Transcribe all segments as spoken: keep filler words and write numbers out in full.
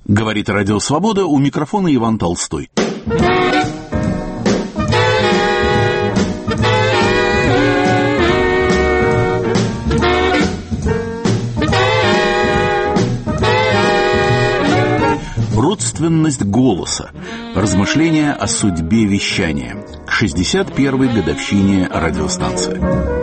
Говорит Радио Свобода, у микрофона Иван Толстой. Родственность голоса. Размышления о судьбе вещания. К шестьдесят первой годовщине радиостанции.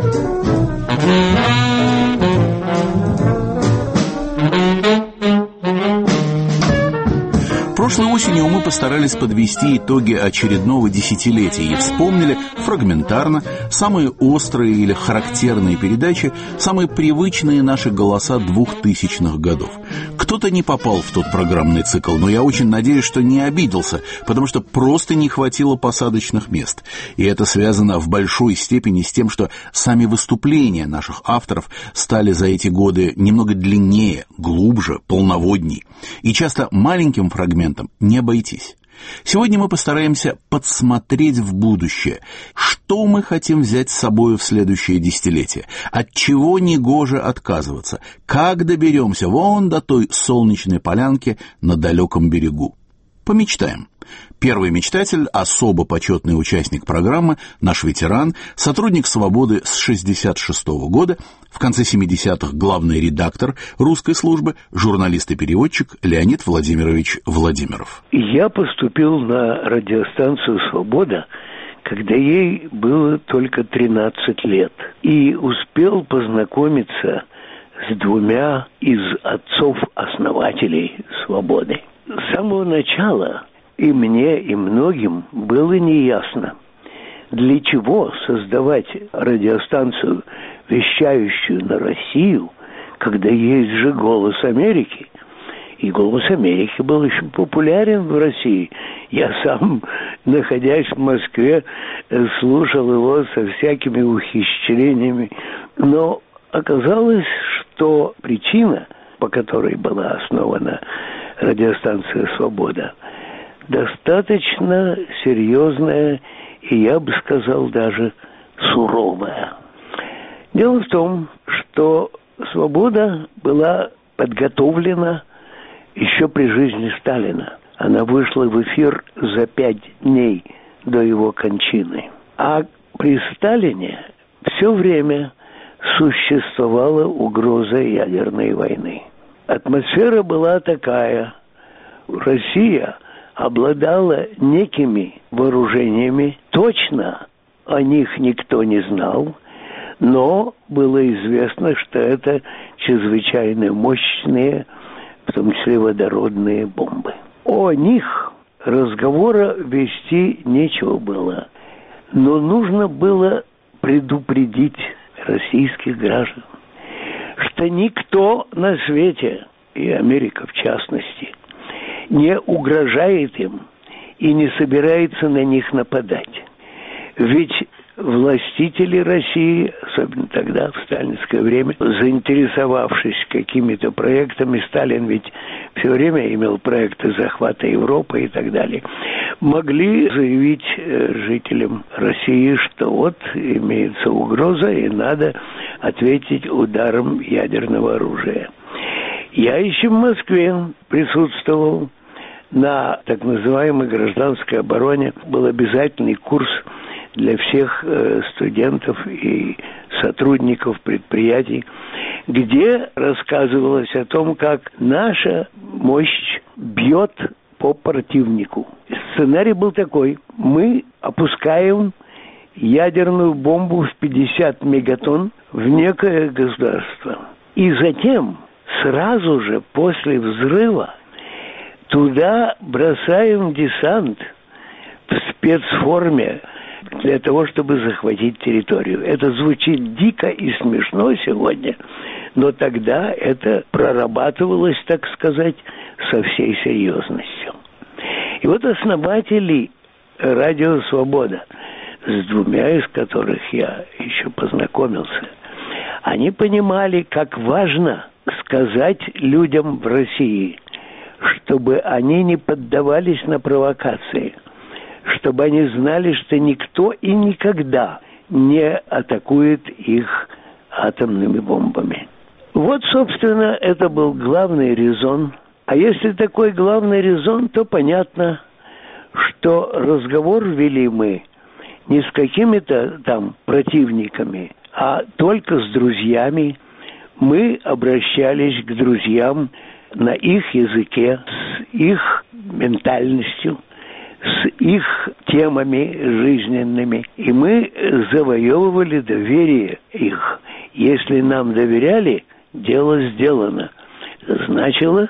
Прошлой осенью мы постарались подвести итоги очередного десятилетия и вспомнили фрагментарно самые острые или характерные передачи, самые привычные наши голоса двухтысячных годов. Кто-то не попал в тот программный цикл, но я очень надеюсь, что не обиделся, потому что просто не хватило посадочных мест. И это связано в большой степени с тем, что сами выступления наших авторов стали за эти годы немного длиннее, глубже, полноводней. И часто маленьким фрагментом не обойтись. Сегодня мы постараемся подсмотреть в будущее, что мы хотим взять с собой в следующее десятилетие, от чего негоже отказываться, как доберемся вон до той солнечной полянки на далеком берегу. Помечтаем. Первый мечтатель, особо почетный участник программы, наш ветеран, сотрудник «Свободы» с шестьдесят шестого года, в конце семидесятых главный редактор русской службы, журналист и переводчик Леонид Владимирович Владимиров. Я поступил на радиостанцию «Свобода», когда ей было только тринадцать лет, и успел познакомиться с двумя из отцов-основателей «Свободы». С самого начала и мне, и многим было неясно, для чего создавать радиостанцию, вещающую на Россию, когда есть же «Голос Америки». И «Голос Америки» был очень популярен в России. Я сам, находясь в Москве, слушал его со всякими ухищрениями. Но оказалось, что причина, по которой была основана радиостанция «Свобода», достаточно серьезная и, я бы сказал, даже суровая. Дело в том, что «Свобода» была подготовлена еще при жизни Сталина. Она вышла в эфир за пять дней до его кончины. А при Сталине все время существовала угроза ядерной войны. Атмосфера была такая. Россия обладала некими вооружениями. Точно о них никто не знал, но было известно, что это чрезвычайно мощные, в том числе водородные бомбы. О них разговора вести нечего было, но нужно было предупредить российских граждан, что никто на свете, и Америка в частности, не угрожает им и не собирается на них нападать. Ведь властители России, особенно тогда, в сталинское время, заинтересовавшись какими-то проектами, Сталин ведь все время имел проекты захвата Европы и так далее, могли заявить жителям России, что вот имеется угроза и надо ответить ударом ядерного оружия. Я еще в Москве присутствовал на так называемой гражданской обороне. Был обязательный курс для всех э, студентов и сотрудников предприятий, где рассказывалось о том, как наша мощь бьет по противнику. Сценарий был такой: мы опускаем ядерную бомбу в пятьдесят мегатонн в некое государство. И затем, сразу же после взрыва, туда бросаем десант в спецформе для того, чтобы захватить территорию. Это звучит дико и смешно сегодня, но тогда это прорабатывалось, так сказать, со всей серьезностью. И вот основатели радио «Свобода», с двумя из которых я еще познакомился, они понимали, как важно сказать людям в России, чтобы они не поддавались на провокации, чтобы они знали, что никто и никогда не атакует их атомными бомбами. Вот, собственно, это был главный резон А если такой главный резон, то понятно, что разговор вели мы не с какими-то там противниками, а только с друзьями. Мы обращались к друзьям на их языке, с их ментальностью, с их темами жизненными. И мы завоевывали доверие их. Если нам доверяли, дело сделано. Значило,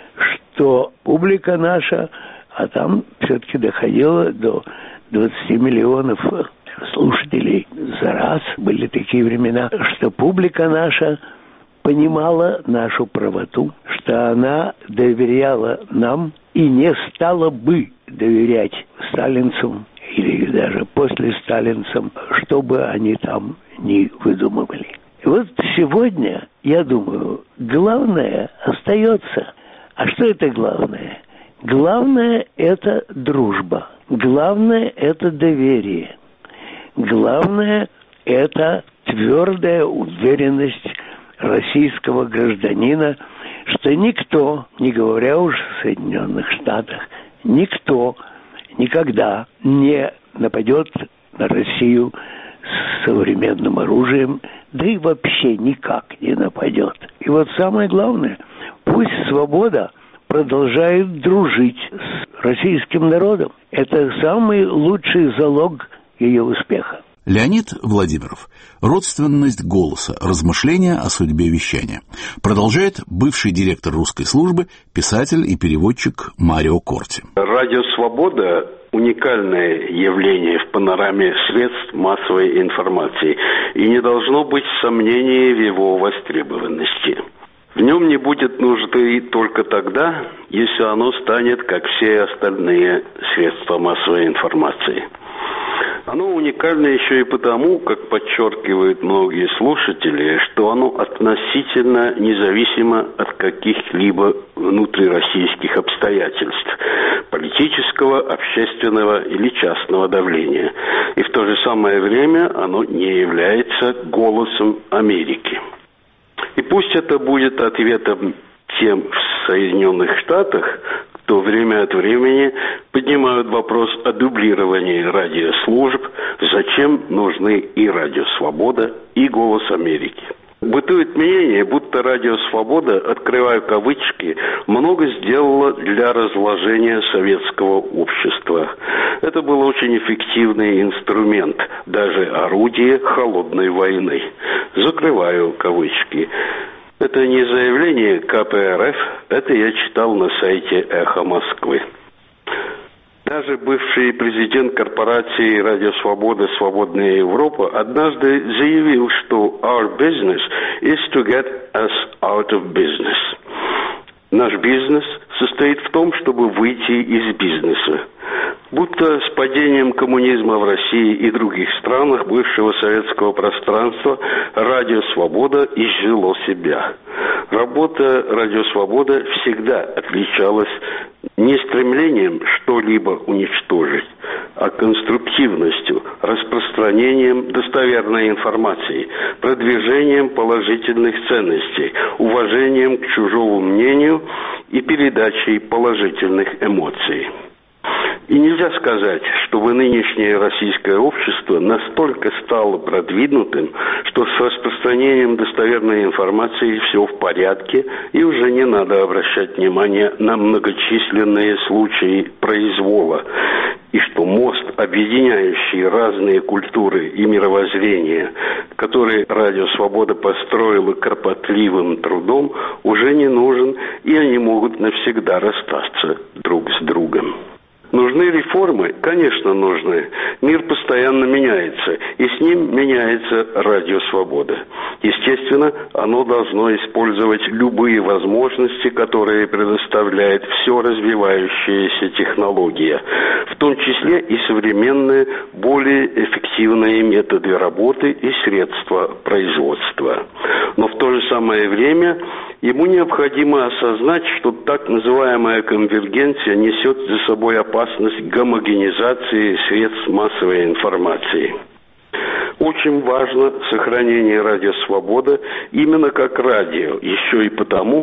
что публика наша, а там все-таки доходило до двадцати миллионов слушателей за раз. Были такие времена, что публика наша понимала нашу правоту, что она доверяла нам и не стала бы доверять сталинцам или даже после сталинцам, что бы они там ни выдумывали. И вот сегодня, я думаю, главное остается. А что это главное? Главное – это дружба. Главное – это доверие. Главное – это твердая уверенность российского гражданина, что никто, не говоря уж о Соединенных Штатах, никто никогда не нападет на Россию с современным оружием, да и вообще никак не нападет. И вот самое главное, пусть свобода продолжает дружить с российским народом. Это самый лучший залог ее успеха. Леонид Владимиров. Родственность голоса. Размышления о судьбе вещания. Продолжает бывший директор русской службы, писатель и переводчик Марио Корти. Радио «Свобода» – уникальное явление в панораме средств массовой информации, и не должно быть сомнений в его востребованности. В нем не будет нужды только тогда, если оно станет, как все остальные средства массовой информации. Оно уникально еще и потому, как подчеркивают многие слушатели, что оно относительно независимо от каких-либо внутрироссийских обстоятельств, политического, общественного или частного давления. И в то же самое время оно не является голосом Америки. И пусть это будет ответом тем в Соединенных Штатах, кто время от времени поднимают вопрос о дублировании радиослужб, зачем нужны и Радио Свобода, и Голос Америки. Бытует мнение, будто Радио Свобода, открываю кавычки, много сделало для разложения советского общества. Это был очень эффективный инструмент, даже орудие холодной войны. Закрываю кавычки. Это не заявление ка пэ эр эф, это я читал на сайте «Эхо Москвы». Даже бывший президент корпорации «Радио Свобода. Свободная Европа» однажды заявил, что «Our business is to get us out of business». Наш бизнес состоит в том, чтобы выйти из бизнеса. Будто с падением коммунизма в России и других странах бывшего советского пространства Радио Свобода изжило себя. Работа Радио Свобода всегда отличалась не стремлением что-либо уничтожить, а конструктивностью, распространением достоверной информации, продвижением положительных ценностей, уважением к чужому мнению и передачей положительных эмоций. И нельзя сказать, чтобы нынешнее российское общество настолько стало продвинутым, что с распространением достоверной информации все в порядке, и уже не надо обращать внимание на многочисленные случаи произвола, и что мост, объединяющий разные культуры и мировоззрения, который Радио Свобода построила кропотливым трудом, уже не нужен, и они могут навсегда расстаться друг с другом. Нужны реформы? Конечно, нужны. Мир постоянно меняется, и с ним меняется Радио Свобода. Естественно, оно должно использовать любые возможности, которые предоставляет все развивающаяся технология, в том числе и современные, более эффективные методы работы и средства производства. Но в то же самое время ему необходимо осознать, что так называемая конвергенция несет за собой опасность гомогенизации средств массовой информации. Очень важно сохранение Радио Свобода именно как радио, еще и потому,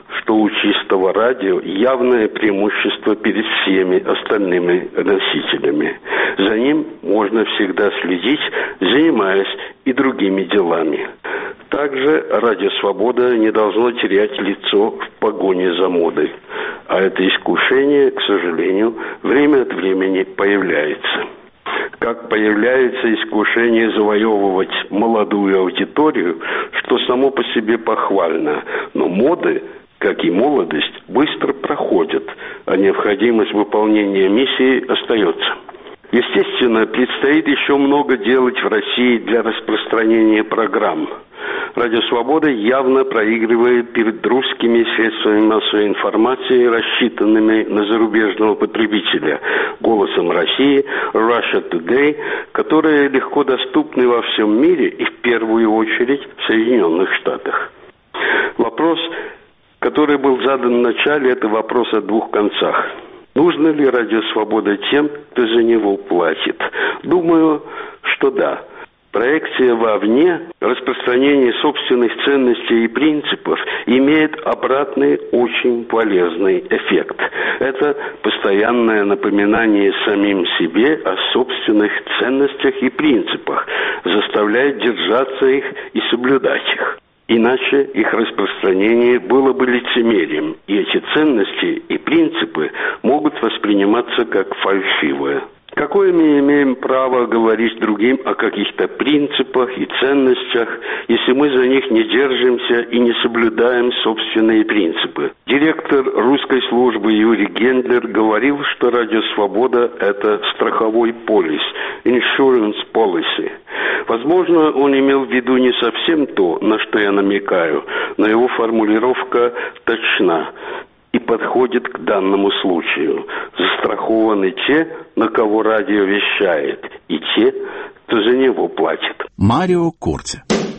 что у чистого радио явное преимущество перед всеми остальными носителями. За ним можно всегда следить, занимаясь и другими делами. Также Радио Свобода не должно терять лицо в погоне за модой. А это искушение, к сожалению, время от времени появляется. Как появляется искушение завоевывать молодую аудиторию, что само по себе похвально, но моды, как и молодость, быстро проходят, а необходимость выполнения миссии остается. Естественно, предстоит еще много делать в России для распространения программ. Радио Свобода явно проигрывает перед русскими средствами массовой информации, рассчитанными на зарубежного потребителя, «Голосом России», Russia Today, которые легко доступны во всем мире и в первую очередь в Соединенных Штатах. Вопрос, который был задан в начале, это вопрос о двух концах. Нужно ли Радио Свобода тем, кто за него платит? Думаю, что да. Проекция вовне, распространение собственных ценностей и принципов имеет обратный, очень полезный эффект. Это постоянное напоминание самим себе о собственных ценностях и принципах, заставляет держаться их и соблюдать их. Иначе их распространение было бы лицемерием, и эти ценности и принципы могут восприниматься как фальшивые. Какое мы имеем право говорить другим о каких-то принципах и ценностях, если мы за них не держимся и не соблюдаем собственные принципы? Директор русской службы Юрий Гендлер говорил, что Радио Свобода – это страховой полис, insurance policy. Возможно, он имел в виду не совсем то, на что я намекаю, но его формулировка точна и подходит к данному случаю. Застрахованы те, на кого радио вещает, и те, кто за него платит. Марио Корти.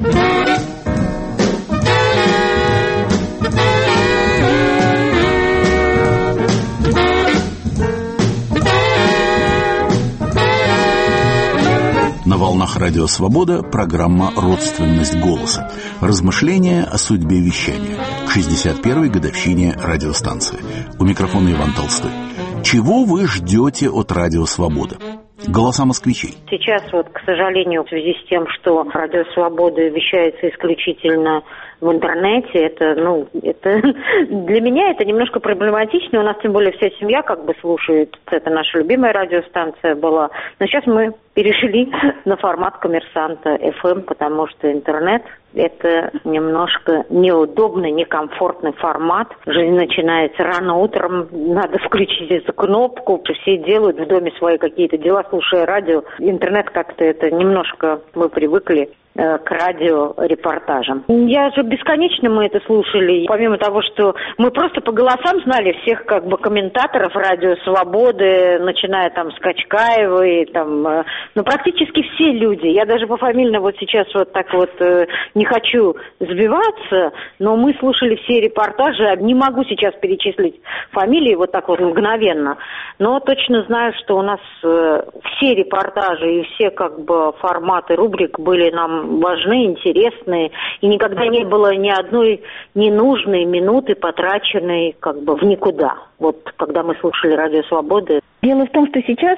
На волнах Радио Свобода программа «Родственность голоса». Размышления о судьбе вещания к шестьдесят первой годовщине радиостанции. У микрофона Иван Толстой. Чего вы ждете от Радио Свобода? Голоса москвичей. Сейчас вот, к сожалению, в связи с тем, что Радио Свобода вещается исключительно в интернете, это, ну, это для меня это немножко проблематично. У нас тем более вся семья как бы слушает. Это наша любимая радиостанция была. Но сейчас мы перешли на формат коммерсанта эф эм, потому что интернет – это немножко неудобный, некомфортный формат. Жизнь начинается рано утром, надо включить эту кнопку. Все делают в доме свои какие-то дела, слушая радио. Интернет как-то это немножко мы привыкли к радиорепортажам. Я же бесконечно мы это слушали. Помимо того, что мы просто по голосам знали всех как бы комментаторов Радио Свободы, начиная там с Качкаевой, там, ну практически все люди. Я даже пофамильно вот сейчас вот так вот э, не хочу сбиваться, но мы слушали все репортажи. Не могу сейчас перечислить фамилии вот так вот мгновенно, но точно знаю, что у нас э, все репортажи и все как бы форматы рубрик были нам важны, интересные, и никогда не было ни одной ненужной минуты, потраченной как бы в никуда. Вот когда мы слушали Радио Свободы. Дело в том, что сейчас,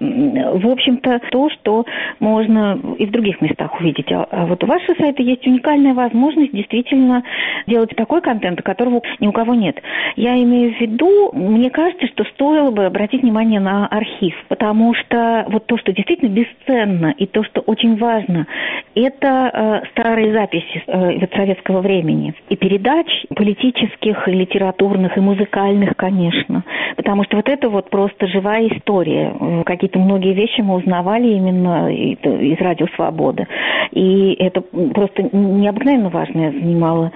в общем-то, то, что можно и в других местах увидеть. А вот у вашего сайта есть уникальная возможность действительно делать такой контент, которого ни у кого нет. Я имею в виду, мне кажется, что стоило бы обратить внимание на архив, потому что вот то, что действительно бесценно, и то, что очень важно, это э, старые записи э, советского времени. И передач политических, и литературных, и музыкальных, конечно. Потому что вот это вот просто живая история. Какие-то многие вещи мы узнавали именно из Радио Свободы. И это просто необыкновенно важное занимало,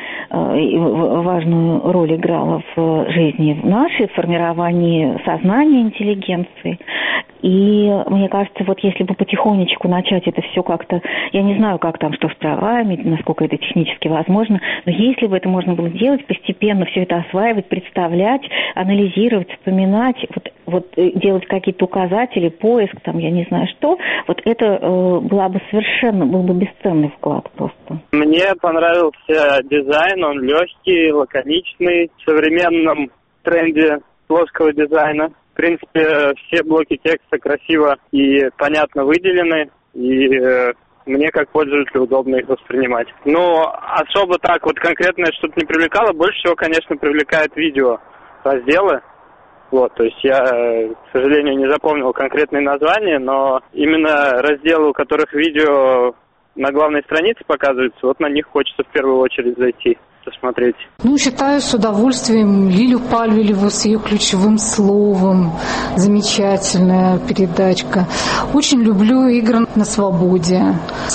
важную роль играло в жизни нашей, в формировании сознания интеллигенции. И мне кажется, вот если бы потихонечку начать это все как-то, я не знаю, как там, что с правами, насколько это технически возможно, но если бы это можно было делать, постепенно все это осваивать, представлять, анализировать, вспоминать, вот вот делать какие-то указатели, поиск, там, я не знаю что, вот это э, была бы совершенно, был бы бесценный вклад просто. Мне понравился дизайн, он легкий, лаконичный, в современном тренде плоского дизайна. В принципе, все блоки текста красиво и понятно выделены, и э, мне как пользователю удобно их воспринимать. Но особо так вот конкретно что-то не привлекало. Больше всего, конечно, привлекает видео разделы. Вот, то есть я, к сожалению, не запомнил конкретные названия, но именно разделы, у которых видео на главной странице показываются, вот на них хочется в первую очередь зайти, посмотреть. Ну, считаю с удовольствием Лилю Пальвелеву с ее ключевым словом. Замечательная передачка. Очень люблю «Игры на свободе»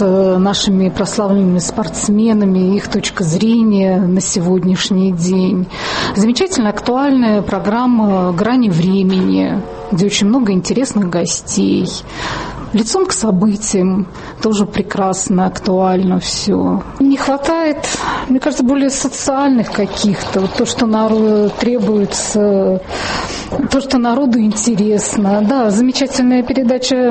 с нашими прославленными спортсменами, их точка зрения на сегодняшний день. Замечательная актуальная программа «Грани времени», где очень много интересных гостей. Лицом к событиям тоже прекрасно, актуально все. Не хватает, мне кажется, более социальных каких-то, вот то, что народу требуется, то, что народу интересно. Да, замечательная передача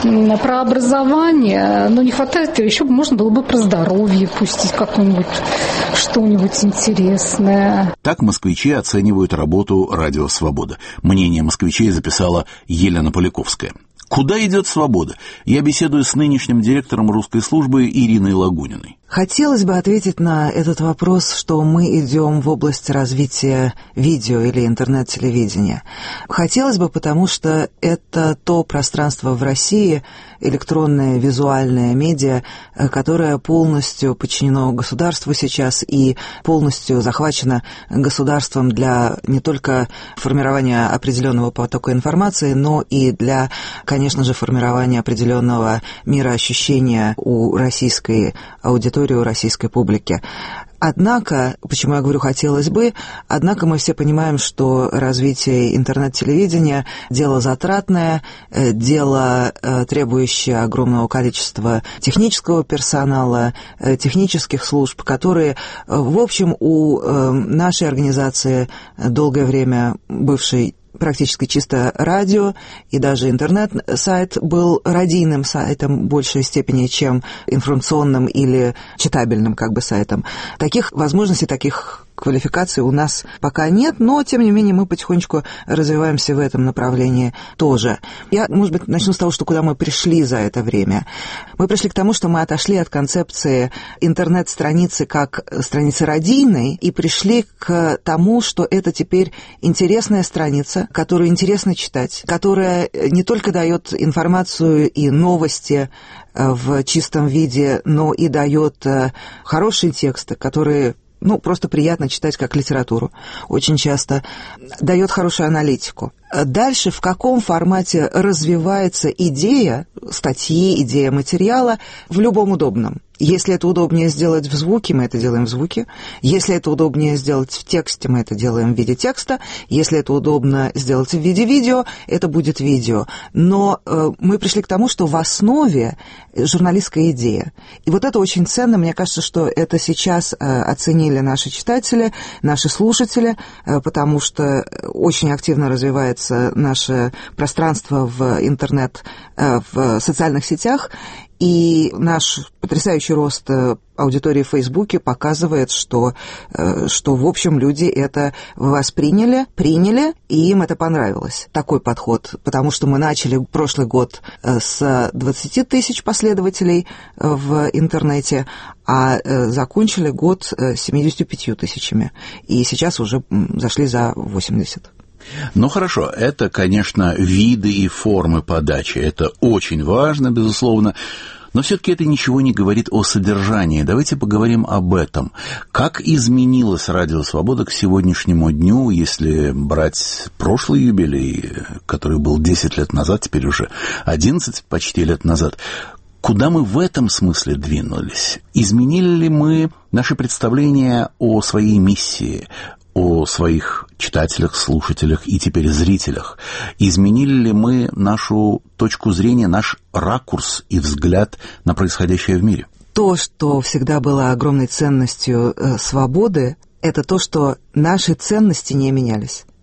про образование, но не хватает, еще можно было бы про здоровье пустить какое-нибудь, что-нибудь интересное. Так москвичи оценивают работу «Радио Свобода». Мнение москвичей записала Елена Поляковская. Куда идет свобода? Я беседую с нынешним директором русской службы Ириной Лагуниной. Хотелось бы ответить на этот вопрос, что мы идем в область развития видео или интернет-телевидения. Хотелось бы, потому что это то пространство в России, электронное, визуальное медиа, которое полностью подчинено государству сейчас и полностью захвачено государством для не только формирования определенного потока информации, но и для, конечно же, формирования определенного мироощущения у российской аудитории, у российской публики. Однако, почему я говорю «хотелось бы», однако мы все понимаем, что развитие интернет-телевидения – дело затратное, дело, требующее огромного количества технического персонала, технических служб, которые, в общем, у нашей организации, долгое время бывшей практически чисто радио, и даже интернет-сайт был радийным сайтом в большей степени, чем информационным или читабельным как бы сайтом. Таких возможностей, таких квалификаций у нас пока нет, но, тем не менее, мы потихонечку развиваемся в этом направлении тоже. Я, может быть, начну с того, что куда мы пришли за это время. Мы пришли к тому, что мы отошли от концепции интернет-страницы как страницы радийной и пришли к тому, что это теперь интересная страница, которую интересно читать, которая не только дает информацию и новости в чистом виде, но и дает хорошие тексты, которые ну, просто приятно читать как литературу, очень часто дает хорошую аналитику. Дальше в каком формате развивается идея статьи, идея материала в любом удобном. Если это удобнее сделать в звуке, мы это делаем в звуке. Если это удобнее сделать в тексте, мы это делаем в виде текста. Если это удобно сделать в виде видео, это будет видео. Но э, мы пришли к тому, что в основе журналистская идея. И вот это очень ценно. Мне кажется, что это сейчас э, оценили наши читатели, наши слушатели, э, потому что очень активно развивается наше пространство в интернет, э, в социальных сетях. И наш потрясающий рост аудитории в Фейсбуке показывает, что, что, в общем, люди это восприняли, приняли, и им это понравилось. Такой подход, потому что мы начали прошлый год с двадцати тысяч последователей в интернете, а закончили год семьюдесятью пятью тысячами, и сейчас уже зашли за восемьдесят. Ну хорошо, это, конечно, виды и формы подачи, это очень важно, безусловно, но все-таки это ничего не говорит о содержании. Давайте поговорим об этом. Как изменилось «Радио Свобода» к сегодняшнему дню, если брать прошлый юбилей, который был десять лет назад, теперь уже одиннадцать почти лет назад. Куда мы в этом смысле двинулись? Изменили ли мы наши представления о своей миссии, о своих читателях, слушателях и теперь зрителях? Изменили ли мы нашу точку зрения, наш ракурс и взгляд на происходящее в мире? То, что всегда было огромной ценностью э, свободы, это то, что наши ценности не менялись.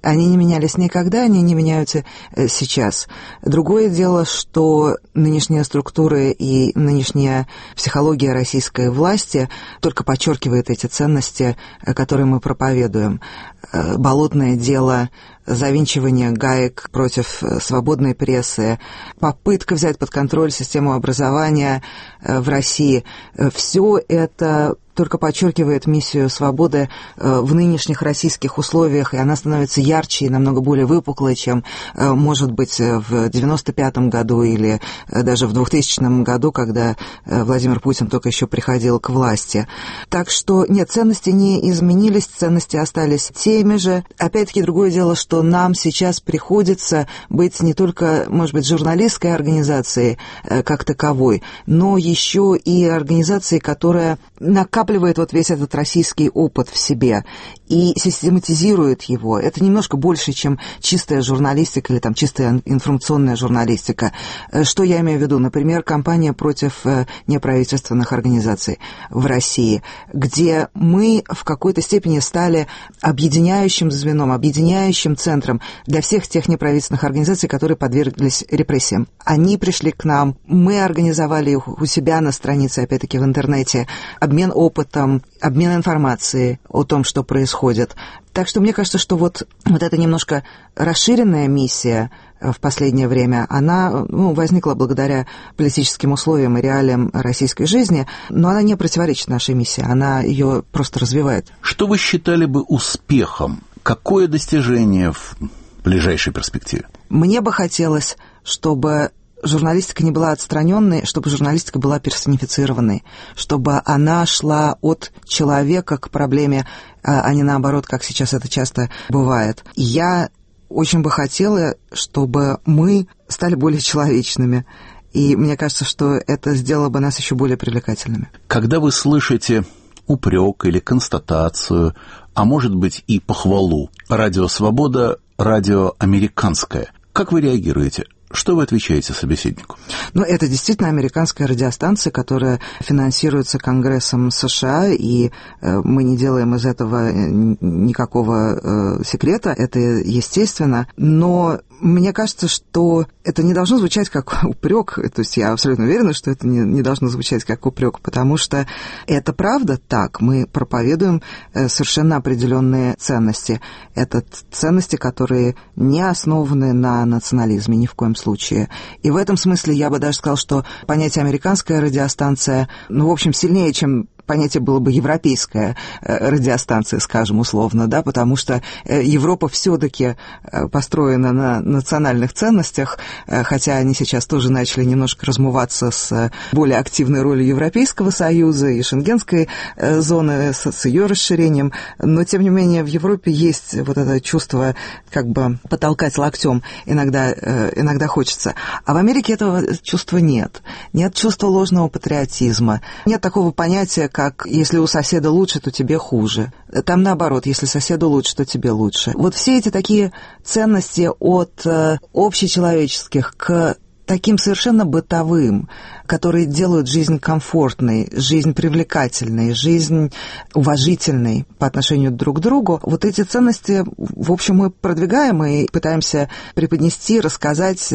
Они не менялись никогда, они не меняются сейчас. Другое дело, что нынешние структуры и нынешняя психология российской власти только подчеркивает эти ценности, которые мы проповедуем. Болотное дело, завинчивание гаек против свободной прессы, попытка взять под контроль систему образования в России. Все это только подчеркивает миссию свободы в нынешних российских условиях, и она становится ярче и намного более выпуклой, чем, может быть, в девяносто пятом году или даже в двухтысячном году, когда Владимир Путин только еще приходил к власти. Так что, нет, ценности не изменились, ценности остались теми же. Опять-таки, другое дело, что нам сейчас приходится быть не только, может быть, журналистской организацией как таковой, но еще и организацией, которая накапливает вот весь этот российский опыт в себе и систематизирует его. Это немножко больше, чем чистая журналистика или там чистая информационная журналистика. Что я имею в виду? Например, кампания против неправительственных организаций в России, где мы в какой-то степени стали объединяющим звеном, объединяющим центром для всех тех неправительственных организаций, которые подверглись репрессиям. Они пришли к нам, мы организовали их у себя на странице, опять-таки в интернете, обмен опытом, обмен информацией о том, что происходит. Так что мне кажется, что вот, вот эта немножко расширенная миссия в последнее время, она ну, возникла благодаря политическим условиям и реалиям российской жизни, но она не противоречит нашей миссии, она ее просто развивает. Что вы считали бы успехом? Какое достижение в ближайшей перспективе? Мне бы хотелось, чтобы журналистика не была отстраненной, чтобы журналистика была персонифицированной, чтобы она шла от человека к проблеме, а не наоборот, как сейчас это часто бывает. Я очень бы хотела, чтобы мы стали более человечными, и мне кажется, что это сделало бы нас еще более привлекательными. Когда вы слышите упрек или констатацию, а может быть и похвалу, радио «Свобода» — радио американское, как вы реагируете? Что вы отвечаете собеседнику? Ну, это действительно американская радиостанция, которая финансируется Конгрессом США, и э, мы не делаем из этого никакого э, секрета, это естественно, но мне кажется, что это не должно звучать как упрек, то есть я абсолютно уверена, что это не, не должно звучать как упрек, потому что это правда так, мы проповедуем совершенно определенные ценности. Это ценности, которые не основаны на национализме ни в коем случае. И в этом смысле я бы даже сказала, что понятие «американская радиостанция», ну, в общем, сильнее, чем понятие было бы европейская радиостанция, скажем, условно, да, потому что Европа все-таки построена на национальных ценностях, хотя они сейчас тоже начали немножко размываться с более активной ролью Европейского Союза и Шенгенской зоны, с, с ее расширением, но, тем не менее, в Европе есть вот это чувство как бы потолкать локтем иногда, иногда хочется. А в Америке этого чувства нет. Нет чувства ложного патриотизма, нет такого понятия, как если у соседа лучше, то тебе хуже. Там наоборот, если соседу лучше, то тебе лучше. Вот все эти такие ценности от э, общечеловеческих к таким совершенно бытовым, которые делают жизнь комфортной, жизнь привлекательной, жизнь уважительной по отношению друг к другу. Вот эти ценности, в общем, мы продвигаем и пытаемся преподнести, рассказать,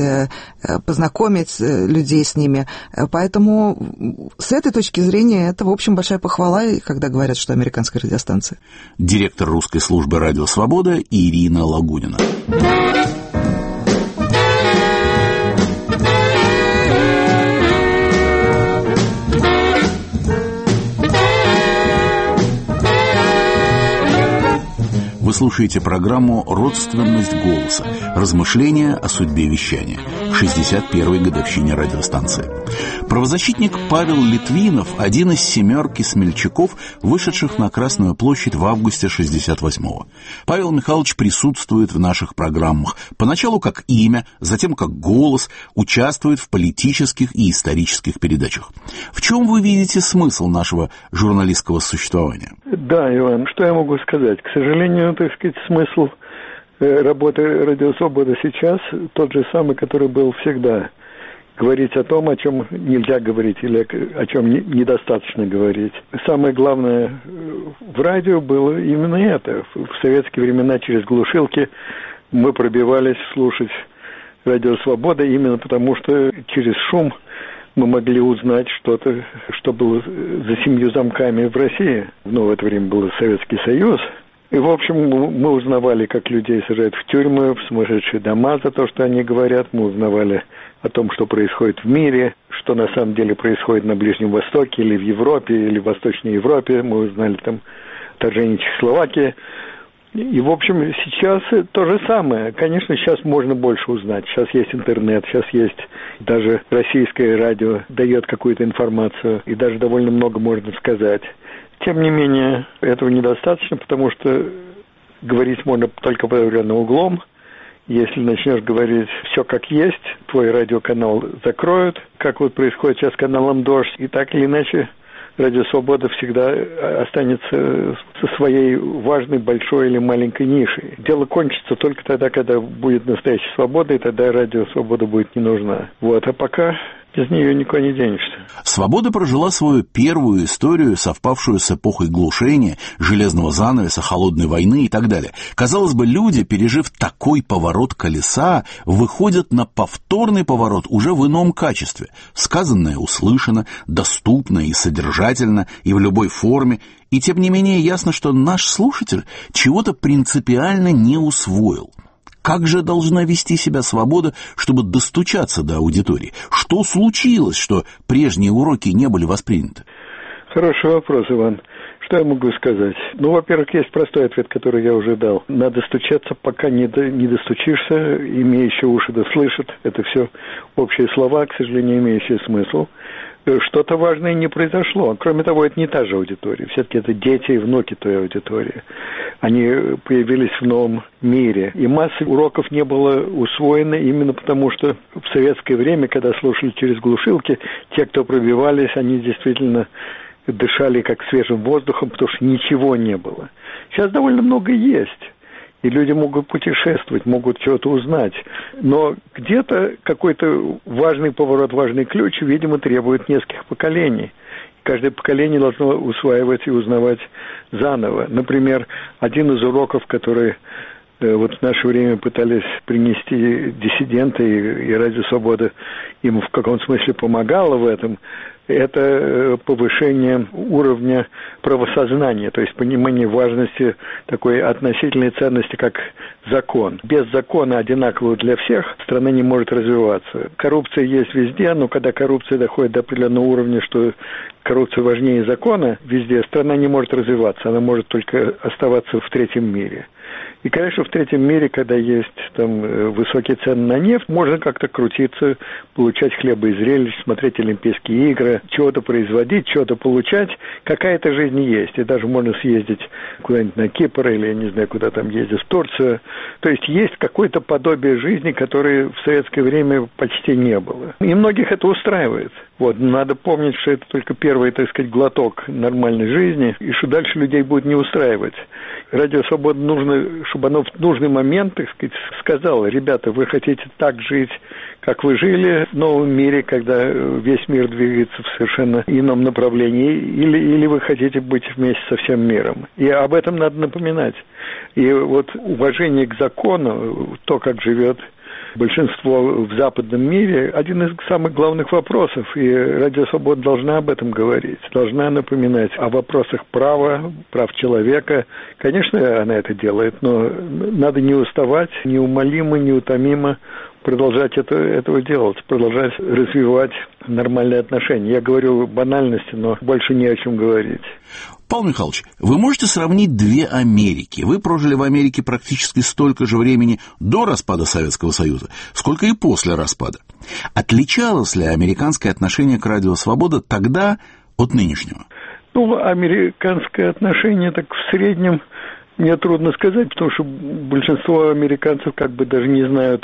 познакомить людей с ними. Поэтому с этой точки зрения это, в общем, большая похвала, когда говорят, что американская радиостанция. Директор русской службы «Радио Свобода» Ирина Лагунина. Вы слушаете программу «Родственность голоса. Размышления о судьбе вещания» к шестьдесят первой годовщине радиостанции. Правозащитник Павел Литвинов – один из семерки смельчаков, вышедших на Красную площадь в августе шестьдесят восьмого. Павел Михайлович присутствует в наших программах. Поначалу как имя, затем как голос, участвует в политических и исторических передачах. В чем вы видите смысл нашего журналистского существования? Да, Иван, что я могу сказать? К сожалению, так сказать, смысл работы «Радио Свобода» сейчас тот же самый, который был всегда. говорить о том, о чем нельзя говорить или о чем недостаточно говорить. Самое главное в радио было именно это. В советские времена через глушилки мы пробивались слушать радио «Свобода» именно потому, что через шум мы могли узнать что-то, что было за семью замками в России. Ну, в это время был Советский Союз. И, в общем, мы узнавали, как людей сажают в тюрьмы, в сумасшедшие дома за то, что они говорят. Мы узнавали о том, что происходит в мире, что на самом деле происходит на Ближнем Востоке или в Европе, или в Восточной Европе. Мы узнали там вторжение Чехословакии. И, в общем, сейчас то же самое. Конечно, сейчас можно больше узнать. Сейчас есть интернет, сейчас есть даже российское радио дает какую-то информацию, и даже довольно много можно сказать. Тем не менее, этого недостаточно, потому что говорить можно только под определенным углом. Если начнешь говорить все как есть, твой радиоканал закроют, как вот происходит сейчас с каналом «Дождь», и так или иначе Радио «Свобода» всегда останется со своей важной, большой или маленькой нишей. Дело кончится только тогда, когда будет настоящая свобода, и тогда радио «Свобода» будет не нужна. Вот, а пока без нее никуда не денешься. «Свобода» прожила свою первую историю, совпавшую с эпохой глушения, железного занавеса, холодной войны и так далее. Казалось бы, люди, пережив такой поворот колеса, выходят на повторный поворот уже в ином качестве. Сказанное услышано, доступно и содержательно, и в любой форме. И тем не менее ясно, что наш слушатель чего-то принципиально не усвоил. Как же должна вести себя «Свобода», чтобы достучаться до аудитории? Что случилось, что прежние уроки не были восприняты? Хороший вопрос, Иван. Что я могу сказать? Ну, во-первых, есть простой ответ, который я уже дал. Надо стучаться, пока не, до, не достучишься, имеющие уши да слышат. Это все общие слова, к сожалению, имеющие смысл. Что-то важное не произошло. Кроме того, это не та же аудитория. Все-таки это дети и внуки той аудитории. Они появились в новом мире. И массы уроков не было усвоено именно потому, что в советское время, когда слушали через глушилки, те, кто пробивались, они действительно дышали как свежим воздухом, потому что ничего не было. Сейчас довольно много есть. И люди могут путешествовать, могут чего-то узнать. Но где-то какой-то важный поворот, важный ключ, видимо, требует нескольких поколений. Каждое поколение должно усваивать и узнавать заново. Например, один из уроков, который э, вот в наше время пытались принести диссиденты, и, и Радио «Свобода» им в каком-то смысле помогало в этом, это повышение уровня правосознания, то есть понимание важности такой относительной ценности, как закон. Без закона, одинакового для всех, страна не может развиваться. Коррупция есть везде, но когда коррупция доходит до определенного уровня, что коррупция важнее закона, везде страна не может развиваться, она может только оставаться в третьем мире. И, конечно, в третьем мире, когда есть там высокие цены на нефть, можно как-то крутиться, получать хлеба и зрелищ, смотреть Олимпийские игры, чего-то производить, чего-то получать. Какая-то жизнь есть. И даже можно съездить куда-нибудь на Кипр или, я не знаю, куда там ездить, в Турцию. То есть есть какое-то подобие жизни, которое в советское время почти не было. И многих это устраивает. Вот, надо помнить, что это только первый, так сказать, глоток нормальной жизни, и что дальше людей будет не устраивать. Радио «Свобода» нужно, чтобы оно в нужный момент, так сказать, сказало: ребята, вы хотите так жить, как вы жили в новом мире, когда весь мир двигается в совершенно ином направлении, или, или вы хотите быть вместе со всем миром. И об этом надо напоминать. И вот уважение к закону, то, как живет большинство в западном мире, один из самых главных вопросов, и Радио «Свобода» должна об этом говорить, должна напоминать о вопросах права, прав человека. Конечно, она это делает, но надо не уставать, неумолимо, неутомимо продолжать это, этого делать, продолжать развивать нормальные отношения. Я говорю банальности, но больше не о чем говорить. Павел Михайлович, вы можете сравнить две Америки? Вы прожили в Америке практически столько же времени до распада Советского Союза, сколько и после распада. Отличалось ли американское отношение к Радио «Свобода» тогда от нынешнего? Ну, американское отношение так в среднем мне трудно сказать, потому что большинство американцев как бы даже не знают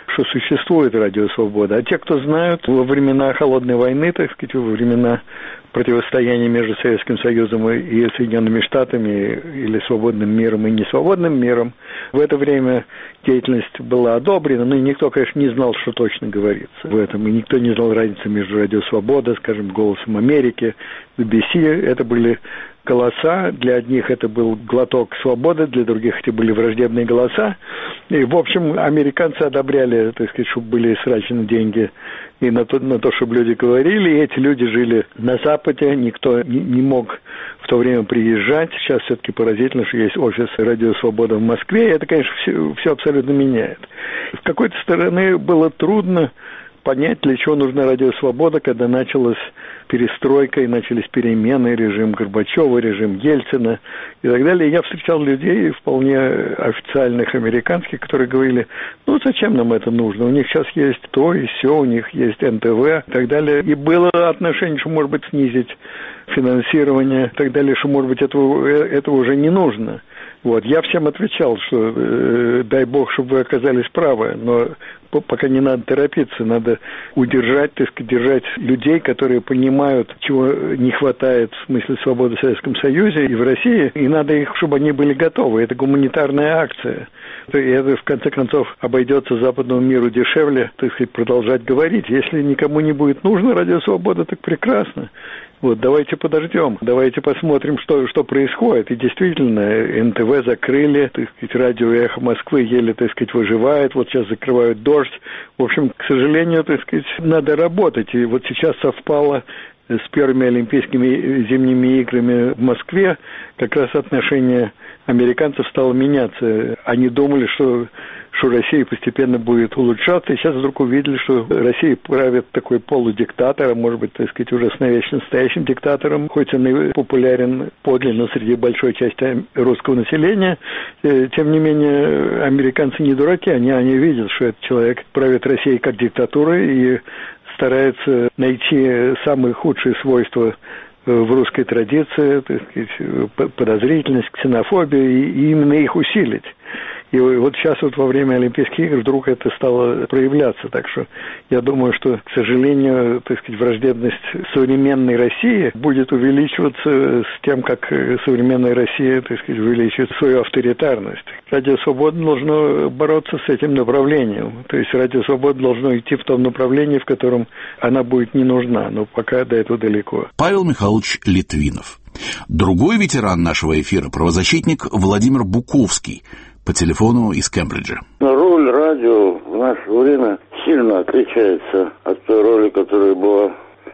что существует радио «Свобода. А те, кто знают, во времена Холодной войны, так сказать, во времена противостояния между Советским Союзом и Соединенными Штатами, или свободным миром и несвободным миром, в это время деятельность была одобрена, но никто, конечно, не знал, что точно говорится в этом, и никто не знал разницы между радио «Свобода», скажем, «Голосом Америки», би би си. Это были голоса, для одних это был глоток свободы, для других это были враждебные голоса. И, в общем, американцы одобряли, так сказать, чтобы были срачены деньги и на то, на то, чтобы люди говорили. И эти люди жили на Западе, никто не, не мог в то время приезжать. Сейчас все-таки поразительно, что есть офис «Радио Свобода» в Москве, и это, конечно, все, все абсолютно меняет. С какой-то стороны было трудно понять, для чего нужна «Радио Свобода», когда началась перестройка и начались перемены, режим Горбачева, режим Ельцина и так далее. Я встречал людей вполне официальных американских, которые говорили, ну зачем нам это нужно, у них сейчас есть то и все, у них есть эн тэ вэ и так далее. И было отношение, что, может быть, снизить финансирование и так далее, что, может быть, этого, этого уже не нужно. Вот. Я всем отвечал, что э, дай бог, чтобы вы оказались правы, но пока не надо торопиться, надо удержать, так сказать, держать людей, которые понимают, чего не хватает в смысле свободы в Советском Союзе и в России, и надо их, чтобы они были готовы. Это гуманитарная акция. И это, в конце концов, обойдется западному миру дешевле, так сказать, продолжать говорить. Если никому не будет нужно «Радио Свобода», так прекрасно. Вот, давайте подождем, давайте посмотрим, что, что происходит. И действительно, эн тэ вэ закрыли, так сказать, радио «Эхо Москвы» еле, так сказать, выживает, вот сейчас закрывают «Дождь». В общем, к сожалению, так сказать, надо работать. И вот сейчас совпало с первыми Олимпийскими зимними играми в Москве, как раз отношение американцев стало меняться. Они думали, что, что Россия постепенно будет улучшаться, и сейчас вдруг увидели, что Россия правит такой полудиктатор, а может быть, так сказать, уже с навечно настоящим диктатором, хоть он и популярен подлинно среди большой части русского населения, тем не менее, американцы не дураки, они, они видят, что этот человек правит Россией как диктатурой и старается найти самые худшие свойства в русской традиции, так сказать, подозрительность, ксенофобию, и именно их усилить. И вот сейчас вот во время Олимпийских игр вдруг это стало проявляться. Так что я думаю, что, к сожалению, так сказать, враждебность современной России будет увеличиваться с тем, как современная Россия, так сказать, увеличивает свою авторитарность. Радио Свобода должно бороться с этим направлением. То есть Радио Свобода должно идти в том направлении, в котором она будет не нужна. Но пока до этого далеко. Павел Михайлович Литвинов. Другой ветеран нашего эфира, правозащитник Владимир Буковский, по телефону из Кембриджа. Роль радио в наше время сильно отличается от той роли, которая была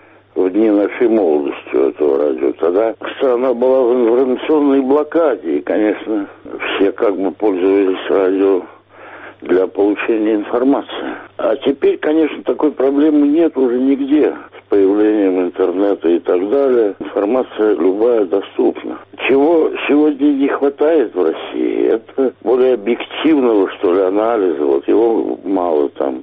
в дни нашей молодости у этого радио. Тогда страна была в информационной блокаде, и, конечно, все как бы пользовались радио для получения информации. А теперь, конечно, такой проблемы нет уже нигде. С появлением интернета и так далее, информация любая доступна. Чего сегодня не хватает в России, это более объективного, что ли, анализа. Вот его мало там.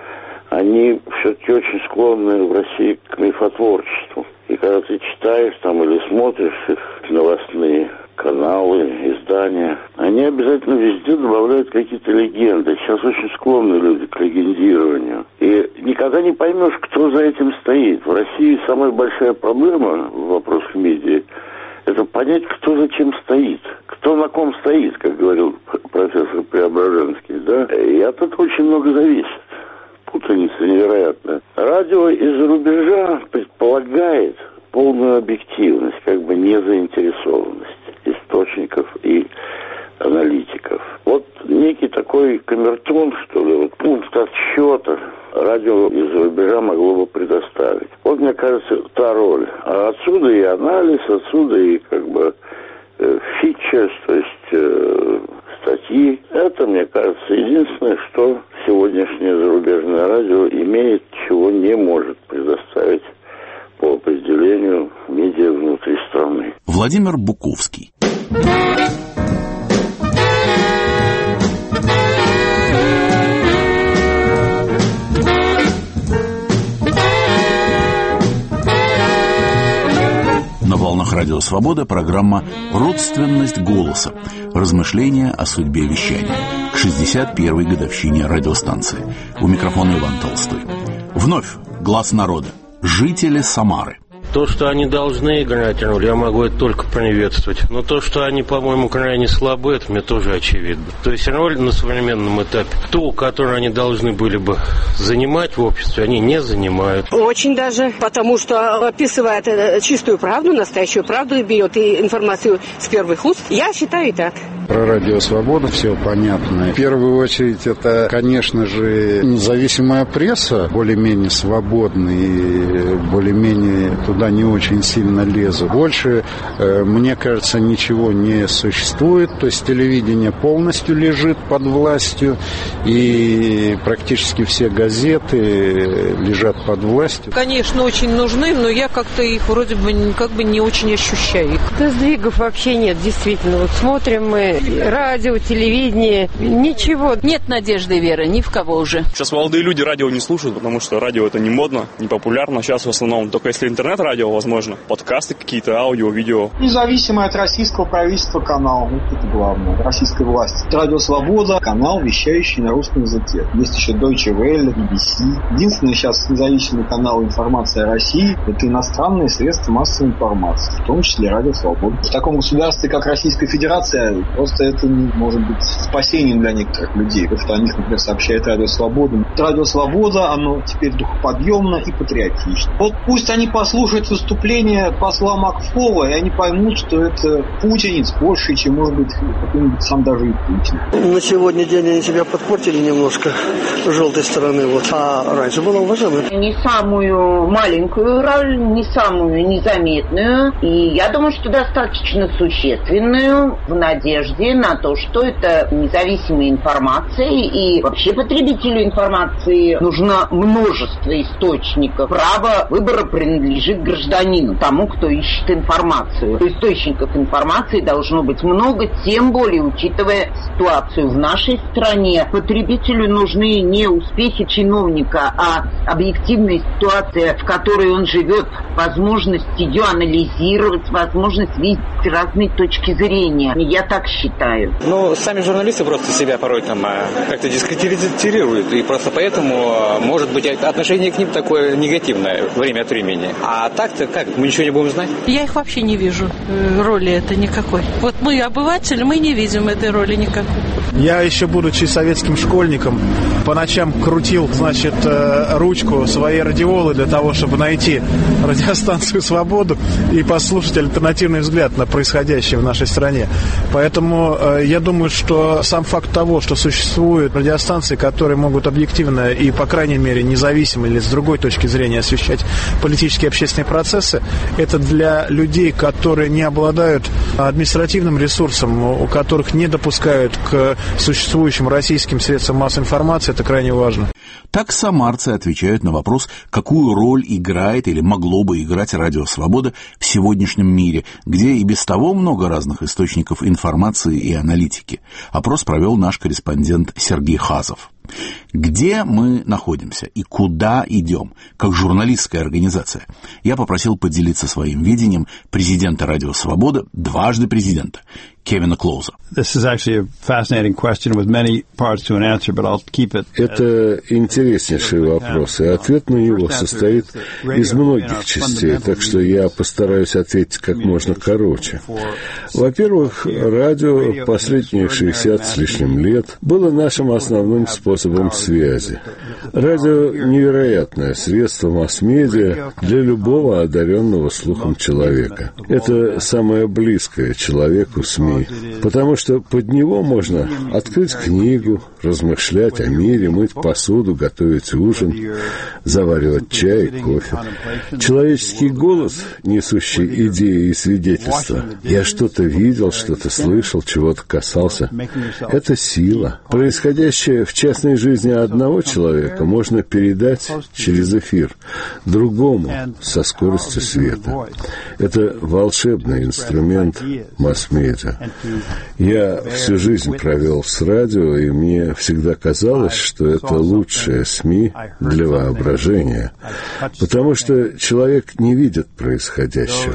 Они все-таки очень склонны в России к мифотворчеству. И когда ты читаешь там или смотришь их новостные каналы, издания, они обязательно везде добавляют какие-то легенды. Сейчас очень склонны люди к легендированию. И никогда не поймешь, кто за этим стоит. В России самая большая проблема в вопросах медиа – это понять, кто за чем стоит. Кто на ком стоит, как говорил профессор Преображенский. Да? И от этого очень много зависит. Путаница невероятная. Радио из-за рубежа предполагает полную объективность, как бы незаинтересованность источников и аналитиков. Вот некий такой камертон, что ли, вот пункт отсчета радио из-за рубежа могло бы предоставить. Вот, мне кажется, та роль. А отсюда и анализ, отсюда и как бы э, фичерс, то есть э, статьи. Это, мне кажется, единственное, что сегодняшнее зарубежное радио имеет, чего не может предоставить по определению медиа внутри страны. Владимир Буковский. На волнах Радио Свобода программа «Родственность голоса». Размышления о судьбе вещания. К шестьдесят первой годовщине радиостанции. У микрофона Иван Толстой. Вновь глас народа. Жители Самары. То, что они должны играть роль, я могу это только приветствовать. Но то, что они, по-моему, крайне слабы, это мне тоже очевидно. То есть роль на современном этапе, ту, которую они должны были бы занимать в обществе, они не занимают. Очень даже, потому что описывает чистую правду, настоящую правду, и берет и информацию с первых уст. Я считаю так. Про радио «Свобода» все понятно. В первую очередь, это, конечно же, независимая пресса, более-менее свободная и более-менее туда не очень сильно лезут. Больше, э, мне кажется, ничего не существует. То есть телевидение полностью лежит под властью, и практически все газеты лежат под властью. Конечно, очень нужны, но я как-то их вроде бы как бы не очень ощущаю. Да сдвигов вообще нет, действительно. Вот смотрим мы радио, телевидение, ничего. Нет надежды и веры ни в кого уже. Сейчас молодые люди радио не слушают, потому что радио это не модно, не популярно. Сейчас в основном только если интернет-радио, возможно, подкасты какие-то, аудио, видео. Независимый от российского правительства канал, вот это главное, российской власти. Радио «Свобода», канал, вещающий на русском языке. Есть еще Deutsche Welle, би би си. Единственный сейчас независимый канал информации о России – это иностранные средства массовой информации, в том числе Радио «Свобода». В таком государстве, как Российская Федерация, просто это не может быть спасением для некоторых людей, потому что о них, например, сообщает Радио «Свобода». Радио «Свобода», оно теперь духоподъемно и патриотично. Вот пусть они послушают выступление посла Макфола, и они поймут, что это путинец больше, чем, может быть, какой-нибудь сам даже и Путин. На сегодня день они себя подпортили немножко с желтой стороны, вот. А раньше было уважаемо. Не самую маленькую роль, не самую незаметную, и я думаю, что достаточно существенную, в надежде на то, что это независимая информация, и вообще потребителю информации нужно множество источников. Право выбора принадлежит гражданину, тому, кто ищет информацию. Источников информации должно быть много, тем более учитывая ситуацию в нашей стране. Потребителю нужны не успехи чиновника, а объективная ситуация, в которой он живет, возможность ее анализировать, возможность видеть разные точки зрения. Я так считаю. Ну, сами журналисты просто себя порой там как-то дискредитируют, и просто поэтому может быть отношение к ним такое негативное время от времени. А так-то как? Мы ничего не будем знать? Я их вообще не вижу, роли это никакой. Вот мы, обыватели, мы не видим этой роли никакой. Я еще, будучи советским школьником, по ночам крутил, значит, ручку своей радиолы для того, чтобы найти радиостанцию «Свободу» и послушать альтернативный взгляд на происходящее в нашей стране. Поэтому я думаю, что сам факт того, что существуют радиостанции, которые могут объективно и, по крайней мере, независимо или с другой точки зрения освещать политические и общественные процессы, это для людей, которые не обладают административным ресурсом, у которых не допускают к существующим российским средствам массовой информации, это крайне важно. Так самарцы отвечают на вопрос, какую роль играет или могло бы играть Радио «Свобода» в сегодняшнем мире, где и без того много разных источников информации и аналитики. Опрос провел наш корреспондент Сергей Хазов. Где мы находимся и куда идем, как журналистская организация? Я попросил поделиться своим видением президента Радио «Свобода», дважды президента, Кевина Клоуза. Это интереснейший вопрос, и ответ на него состоит из многих частей, так что я постараюсь ответить как можно короче. Во-первых, радио последние шестьдесят с лишним лет было нашим основным способом связи. Радио — невероятное средство масс-медиа для любого одаренного слухом человека. Это самое близкое человеку СМИ, потому что под него можно открыть книгу, размышлять о мире, мыть посуду, готовить ужин, заваривать чай и кофе. Человеческий голос, несущий идеи и свидетельства. Я что-то видел, что-то слышал, чего-то касался. Это сила. Происходящее в частной жизни одного человека можно передать через эфир другому со скоростью света. Это волшебный инструмент масс-медиа. Я всю жизнь провел с радио, и мне всегда казалось, что это лучшее СМИ для воображения, потому что человек не видит происходящего.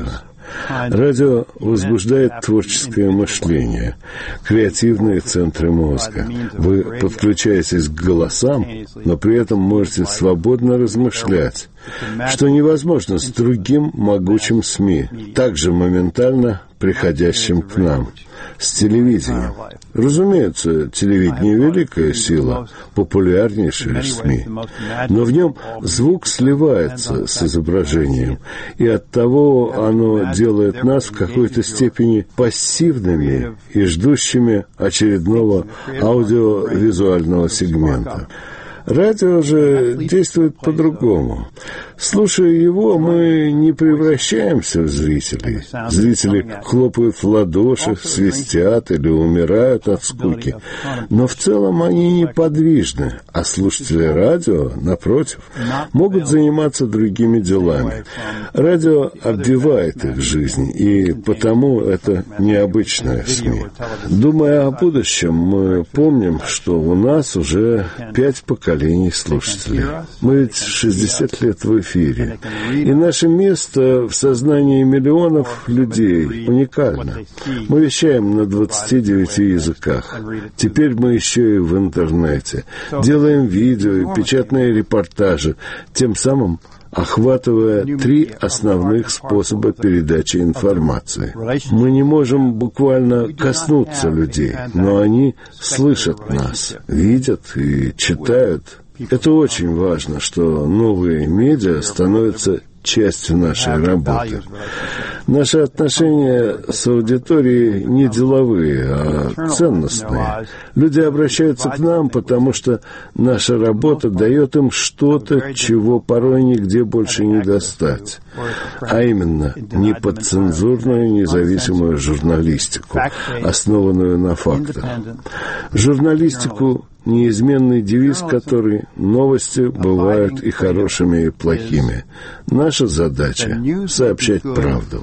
Радио возбуждает творческое мышление, креативные центры мозга. Вы подключаетесь к голосам, но при этом можете свободно размышлять, что невозможно с другим могучим СМИ, также моментально приходящим к нам, с телевидением. Разумеется, телевидение — великая сила, популярнейшая СМИ, но в нем звук сливается с изображением, и оттого оно делает нас в какой-то степени пассивными и ждущими очередного аудиовизуального сегмента. Радио же действует по-другому. Слушая его, мы не превращаемся в зрителей. Зрители хлопают в ладоши, свистят или умирают от скуки. Но в целом они неподвижны, а слушатели радио, напротив, могут заниматься другими делами. Радио обвивает их жизнь, и потому это необычное СМИ. Думая о будущем, мы помним, что у нас уже пять поколений слушателей. Мы ведь шестьдесят лет в эфире. И наше место в сознании миллионов людей уникально. Мы вещаем на двадцати девяти языках. Теперь мы еще и в интернете. Делаем видео и печатные репортажи, тем самым охватывая три основных способа передачи информации. Мы не можем буквально коснуться людей, но они слышат нас, видят и читают. Это очень важно, что новые медиа становятся частью нашей работы. Наши отношения с аудиторией не деловые, а ценностные. Люди обращаются к нам, потому что наша работа дает им что-то, чего порой нигде больше не достать. А именно, неподцензурную независимую журналистику, основанную на фактах. Журналистику, неизменный девиз которой — новости бывают и хорошими, и плохими. Наша задача — сообщать правду.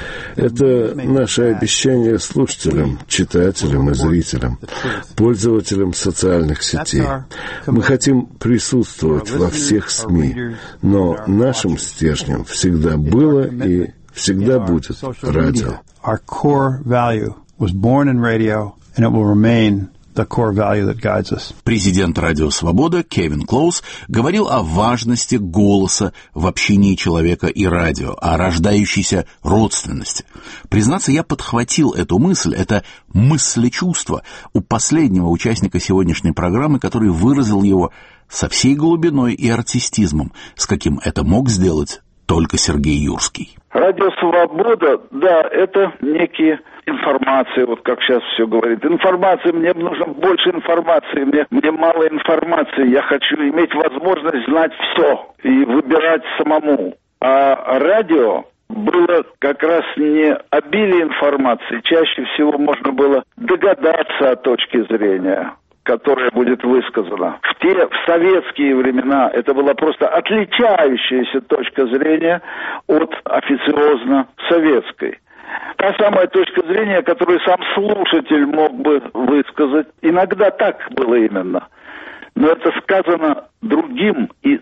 Это наше обещание слушателям, читателям и зрителям, пользователям социальных сетей. Мы хотим присутствовать во всех СМИ, но нашим стержнем всегда было и всегда будет радио. The core value that guides us. Президент Радио Свобода Кевин Клоуз говорил о важности голоса в общении человека и радио, о рождающейся родственности. Признаться, я подхватил эту мысль, это мыслечувство у последнего участника сегодняшней программы, который выразил его со всей глубиной и артистизмом, с каким это мог сделать только Сергей Юрский. Радио Свобода, да, это некие информации, вот как сейчас все говорит. Информации, мне нужно больше информации, мне, мне мало информации, я хочу иметь возможность знать все и выбирать самому. А радио было как раз не обилие информации, чаще всего можно было догадаться о точке зрения, которая будет высказана. В те, в советские времена это была просто отличающаяся точка зрения от официозно-советской. Та самая точка зрения, которую сам слушатель мог бы высказать. Иногда так было именно. Но это сказано другим и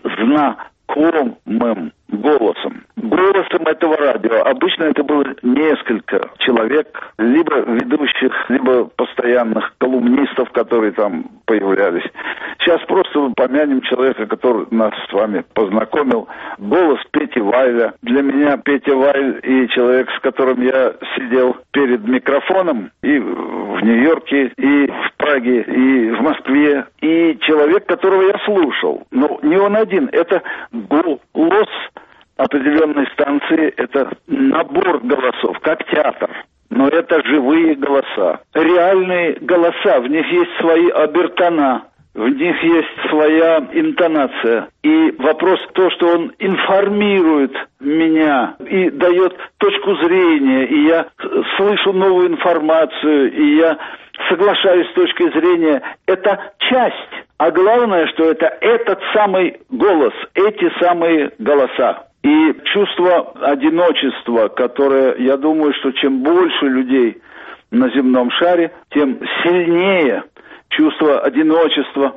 знакомым голосом. Голосом этого радио. Обычно это было несколько человек, либо ведущих, либо постоянных колумнистов, которые там появлялись. Сейчас просто помянем человека, который нас с вами познакомил. Голос Пети Вайля. Для меня Петя Вайль и человек, с которым я сидел перед микрофоном и в Нью-Йорке, и в Праге, и в Москве, и человек, которого я слушал. Но не он один. Это голос определенной станции, это набор голосов, как театр. Но это живые голоса. Реальные голоса, в них есть свои обертона, в них есть своя интонация. И вопрос в том, что он информирует меня и дает точку зрения, и я слышу новую информацию, и я соглашаюсь с точкой зрения. Это часть. А главное, что это этот самый голос, эти самые голоса. И чувство одиночества, которое, я думаю, что чем больше людей на земном шаре, тем сильнее чувство одиночества,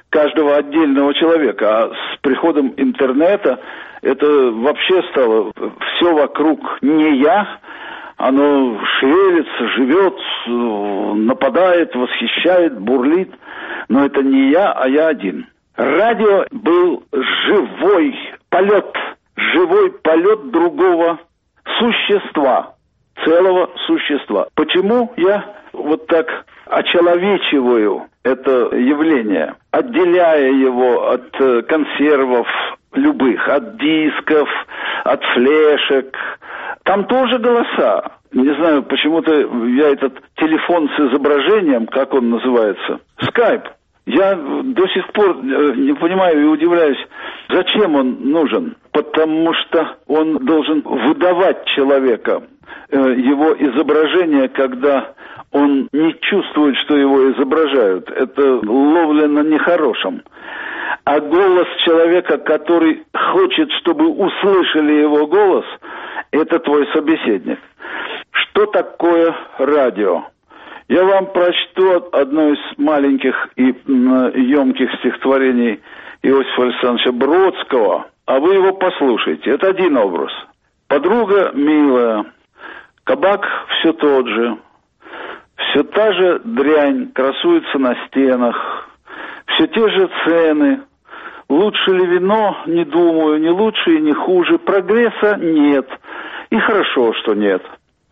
каждого отдельного человека. А с приходом интернета это вообще стало все вокруг не я, оно шевелится, живет, нападает, восхищает, бурлит. Но это не я, а я один. Радио был живой полет, живой полет другого существа, целого существа. Почему я вот так очеловечиваю это явление, отделяя его от консервов любых, от дисков, от флешек? Там тоже голоса. Не знаю, почему-то я этот телефон с изображением, как он называется, скайп, я до сих пор не понимаю и удивляюсь, зачем он нужен. Потому что он должен выдавать человека, его изображение, когда он не чувствует, что его изображают. Это ловля на нехорошем. А голос человека, который хочет, чтобы услышали его голос, это твой собеседник. Что такое радио? Я вам прочту одно из маленьких и емких стихотворений Иосифа Александровича Бродского, а вы его послушайте. Это один образ. Подруга милая, кабак все тот же, все та же дрянь красуется на стенах, все те же цены. Лучше ли вино, не думаю, не лучше и не хуже. Прогресса нет, и хорошо, что нет.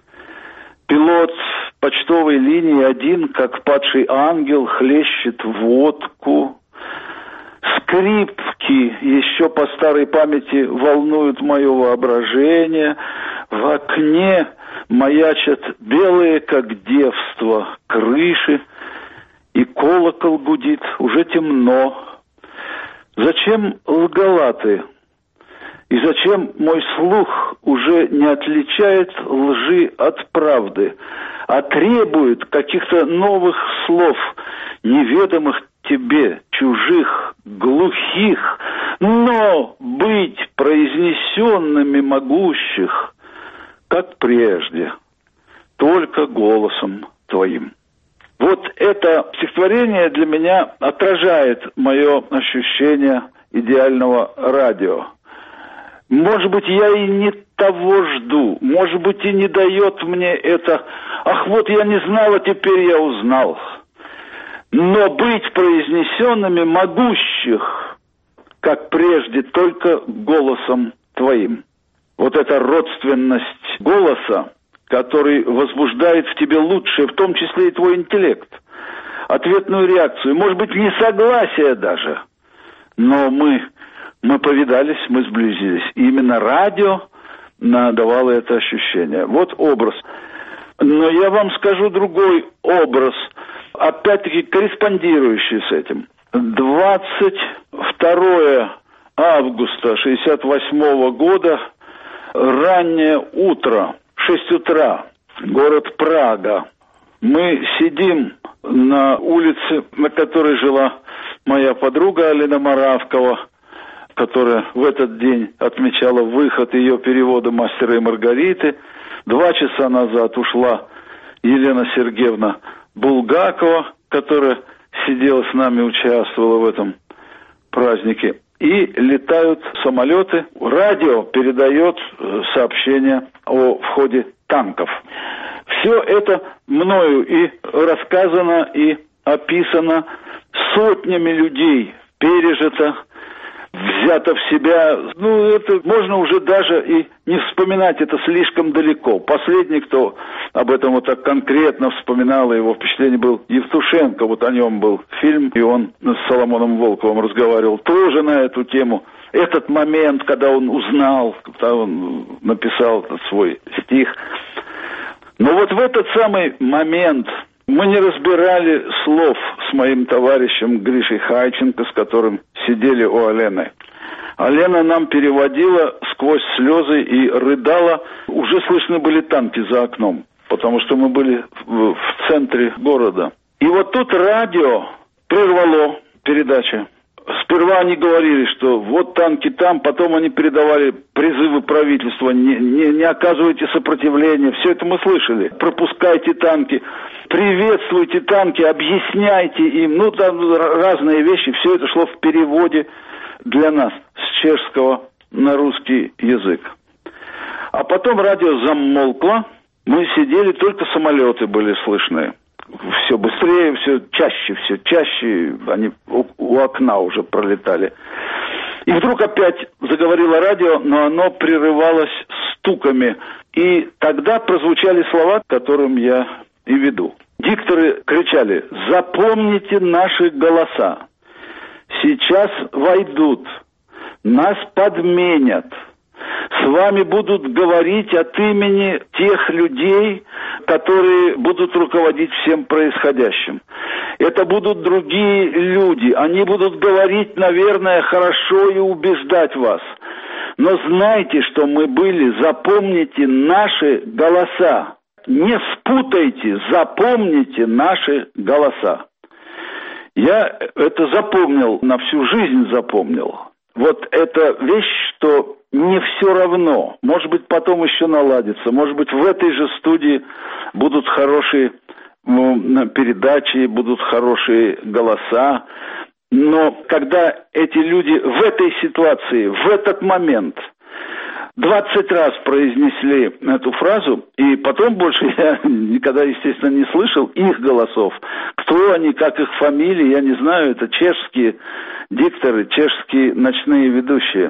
Пилот почтовой линии один, как падший ангел, хлещет водку. Скрипки еще по старой памяти волнуют мое воображение. В окне маячат белые, как девство, крыши, и колокол гудит, уже темно. Зачем лгала ты? И зачем мой слух уже не отличает лжи от правды, а требует каких-то новых слов, неведомых тебе, чужих, глухих, но быть произнесенными могущих, как прежде, только голосом твоим. Вот это стихотворение для меня отражает мое ощущение идеального радио. Может быть, я и не того жду, может быть, и не дает мне это. Ах, вот я не знал, а теперь я узнал. Но быть произнесенными могущих, как прежде, только голосом твоим. Вот эта родственность голоса, который возбуждает в тебе лучшее, в том числе и твой интеллект, ответную реакцию, может быть, несогласие даже. Но мы... Мы повидались, мы сблизились. И именно радио давало это ощущение. Вот образ. Но я вам скажу другой образ, опять-таки корреспондирующий с этим. двадцать второе августа шестьдесят восьмого года, раннее утро, шесть утра, город Прага. Мы сидим на улице, на которой жила моя подруга Алина Моравкова, которая в этот день отмечала выход ее перевода «Мастера и Маргариты». Два часа назад ушла Елена Сергеевна Булгакова, которая сидела с нами, участвовала в этом празднике. И летают самолеты. Радио передает сообщения о входе танков. Все это мною и рассказано, и описано сотнями людей, пережито, взято в себя. Ну, это можно уже даже и не вспоминать, это слишком далеко. Последний, кто об этом вот так конкретно вспоминал, его впечатление был Евтушенко, вот о нем был фильм, и он с Соломоном Волковым разговаривал тоже на эту тему. Этот момент, когда он узнал, когда он написал этот свой стих. Но вот в этот самый момент мы не разбирали слов с моим товарищем Гришей Хайченко, с которым сидели у Алены. Алена нам переводила сквозь слезы и рыдала. Уже слышны были танки за окном, потому что мы были в, в центре города. И вот тут радио прервало передачу. Сперва они говорили, что вот танки там, потом они передавали призывы правительства, не, не, не оказывайте сопротивления, все это мы слышали. Пропускайте танки, приветствуйте танки, объясняйте им, ну там разные вещи, все это шло в переводе для нас с чешского на русский язык. А потом радио замолкло, мы сидели, только самолеты были слышны. Все быстрее, все чаще, все чаще, они у, у окна уже пролетали. И вдруг опять заговорило радио, но оно прерывалось стуками. И тогда прозвучали слова, к которым я и веду. Дикторы кричали: «Запомните наши голоса. Сейчас войдут, нас подменят. С вами будут говорить от имени тех людей, которые будут руководить всем происходящим. Это будут другие люди. Они будут говорить, наверное, хорошо и убеждать вас. Но знайте, что мы были. Запомните наши голоса. Не спутайте, запомните наши голоса». Я это запомнил, на всю жизнь запомнил. Вот эта вещь, что не все равно. Может быть, потом еще наладится. Может быть, в этой же студии будут хорошие ну, передачи, будут хорошие голоса. Но когда эти люди в этой ситуации, в этот момент двадцать раз произнесли эту фразу, и потом больше я никогда, естественно, не слышал их голосов. Кто они, как их фамилии, я не знаю. Это чешские дикторы, чешские ночные ведущие.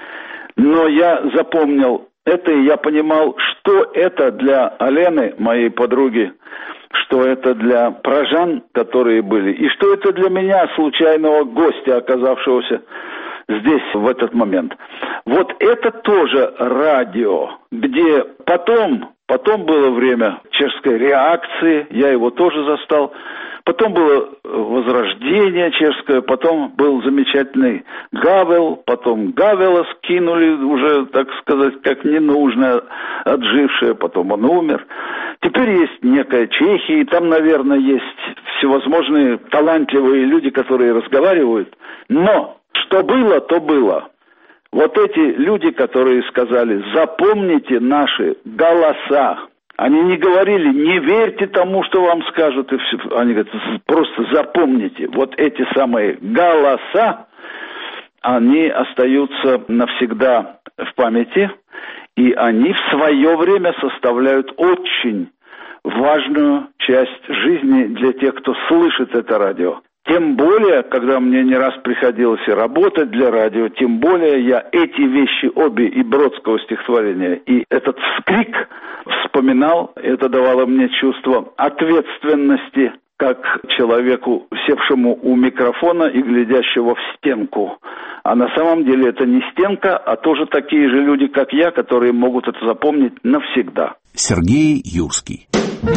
Но я запомнил это, и я понимал, что это для Алены, моей подруги, что это для прожан, которые были, и что это для меня, случайного гостя, оказавшегося здесь в этот момент. Вот это тоже радио, где потом, потом было время чешской реакции, я его тоже застал. Потом было возрождение чешское, потом был замечательный Гавел, потом Гавела скинули уже, так сказать, как ненужное, отжившее, потом он умер. Теперь есть некая Чехия, и там, наверное, есть всевозможные талантливые люди, которые разговаривают. Но что было, то было. Вот эти люди, которые сказали: запомните наши голоса. Они не говорили: не верьте тому, что вам скажут, и все. Они говорят: просто запомните. Вот эти самые голоса, они остаются навсегда в памяти, и они в свое время составляют очень важную часть жизни для тех, кто слышит это радио. Тем более, когда мне не раз приходилось и работать для радио, тем более я эти вещи обе, и Бродского стихотворения, и этот вскрик вспоминал. Это давало мне чувство ответственности, как человеку, севшему у микрофона и глядящего в стенку. А на самом деле это не стенка, а тоже такие же люди, как я, которые могут это запомнить навсегда. Сергей Юрский.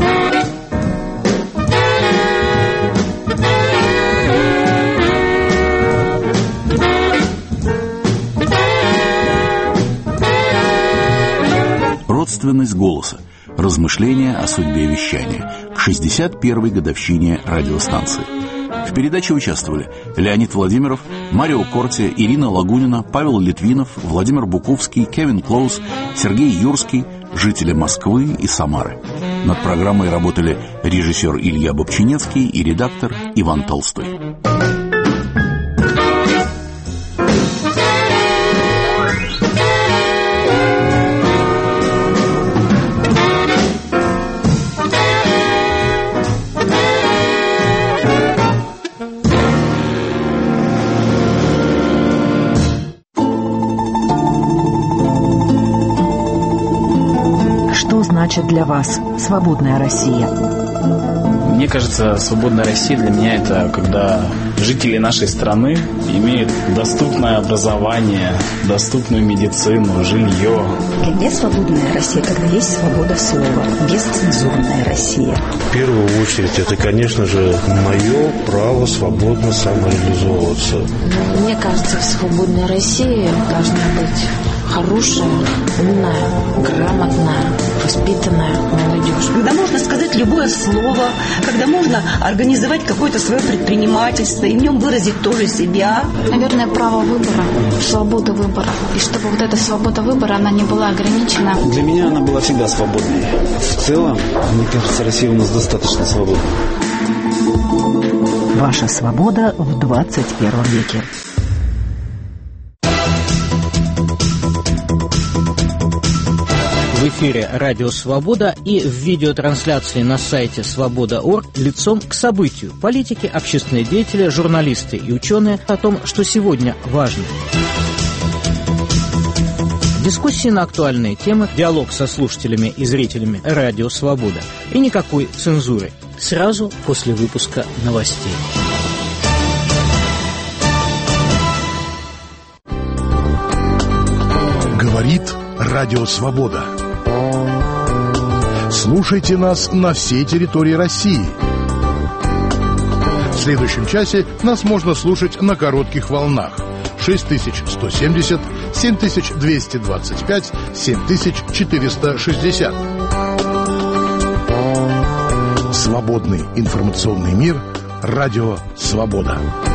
Родственность голоса. Размышления о судьбе вещания к шестьдесят первой годовщине радиостанции. В передаче участвовали Леонид Владимиров, Марио Корти, Ирина Лагунина, Павел Литвинов, Владимир Буковский, Кевин Клоус, Сергей Юрский, жители Москвы и Самары. Над программой работали режиссер Илья Бобчинецкий и редактор Иван Толстой. Значит для вас свободная Россия? Мне кажется, свободная Россия для меня — это когда жители нашей страны имеют доступное образование, доступную медицину, жилье. Для меня свободная Россия, когда есть свобода слова, бесцензурная Россия. В первую очередь, это, конечно же, мое право свободно самореализовываться. Мне кажется, в свободной России должна быть хорошая, умная, грамотная, воспитанная молодежь. Когда можно сказать любое слово, когда можно организовать какое-то свое предпринимательство и в нем выразить тоже себя. Наверное, право выбора, свобода выбора. И чтобы вот эта свобода выбора, она не была ограничена. Для меня она была всегда свободной. В целом, мне кажется, Россия у нас достаточно свободна. Ваша свобода в двадцать первом веке. В эфире «Радио Свобода» и в видеотрансляции на сайте свобода точка орг лицом к событию. Политики, общественные деятели, журналисты и ученые о том, что сегодня важно. Дискуссии на актуальные темы, диалог со слушателями и зрителями «Радио Свобода». И никакой цензуры. Сразу после выпуска новостей. Говорит «Радио Свобода». Слушайте нас на всей территории России. В следующем часе нас можно слушать на коротких волнах. шесть тысяч сто семьдесят, семь тысяч двести двадцать пять, семь тысяч четыреста шестьдесят. Свободный информационный мир. Радио Свобода.